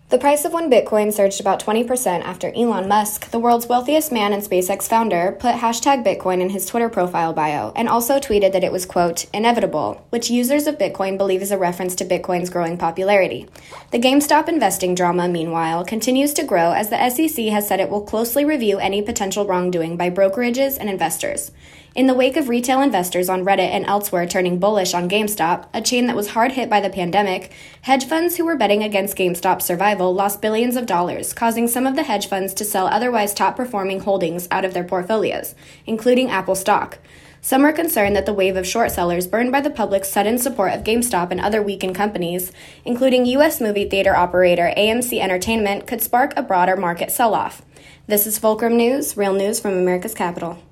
The price of one Bitcoin surged about 20% after Elon Musk, the world's wealthiest man and SpaceX founder, put hashtag Bitcoin in his Twitter profile bio and also tweeted that it was, quote, inevitable, which users of Bitcoin believe is a reference to Bitcoin's growing popularity. The GameStop investing drama, meanwhile, continues to grow as the SEC has said it will closely review any potential wrongdoing by brokerages and investors. In the wake of retail investors on Reddit and elsewhere turning bullish on GameStop, a chain that was hard hit by the pandemic, hedge funds who were betting against GameStop's survival lost billions of dollars, causing some of the hedge funds to sell otherwise top-performing holdings out of their portfolios, including Apple stock. Some are concerned that the wave of short sellers burned by the public's sudden support of GameStop and other weakened companies, including U.S. movie theater operator AMC Entertainment, could spark a broader market sell-off. This is Fulcrum News, real news from America's capital.